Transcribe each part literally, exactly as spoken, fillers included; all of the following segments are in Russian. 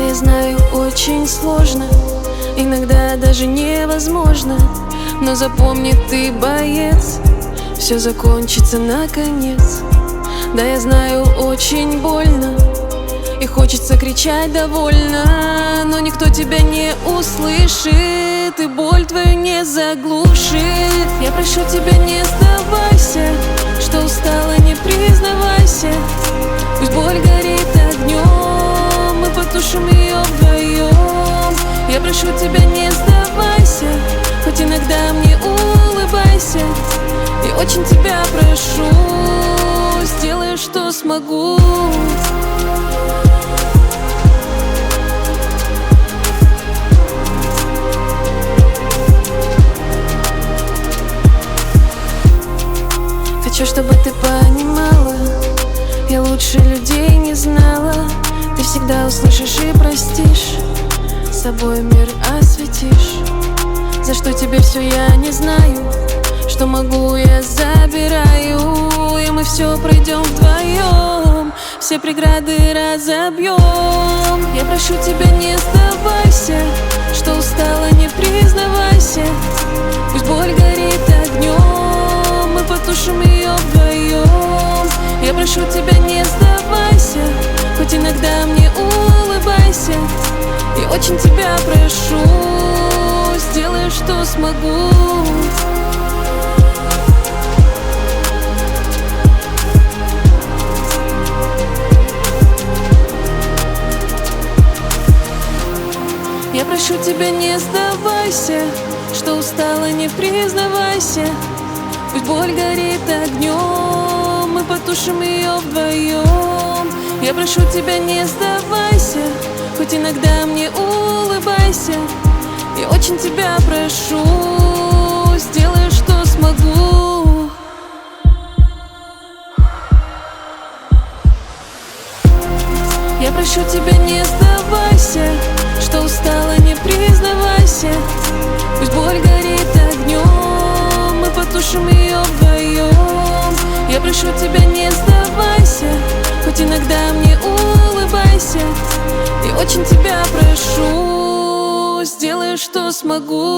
я знаю, очень сложно, иногда даже невозможно. Но запомни, ты боец, все закончится наконец. Да, я знаю, очень больно, и хочется кричать довольно, но никто тебя не услышит, и боль твою не заглушит. Я прошу тебя, не сдавайся, что устала, не признавайся. Пусть боль горит огнем, мы потушим ее вдвоем. Я прошу тебя, не сдавайся, хоть иногда мне улыбайся. Я очень тебя прошу, сделаю, что смогу. Хочу, чтобы ты понимала, я лучше людей не знала. Ты всегда услышишь и простишь, с собой мир осветишь. За что тебе все я не знаю, что могу я забираю. И мы все пройдем вдвоем, все преграды разобьем. Я прошу тебя, не сдавайся, что устала, не признавайся. Пусть боль горит огнем, мы потушим ее вдвоем. Я прошу тебя, не сдавайся, хоть иногда мне улыбайся. И очень тебя прошу, сделаю, что смогу. Я прошу тебя, не сдавайся, что устала, не признавайся. Пусть боль горит огнем, мы потушим ее вдвоем. Я прошу тебя, не сдавайся, хоть иногда мне улыбайся. Я очень тебя прошу, сделаю, что смогу. Я прошу тебя, не сдавайся, что устала, не признавайся. Пусть боль горит огнем, мы потушим ее вдвоем. Я прошу тебя, не сдавайся, хоть иногда мне улыбайся. Я очень тебя прошу, сделаю, что смогу.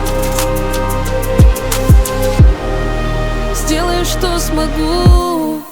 Сделаю, что смогу.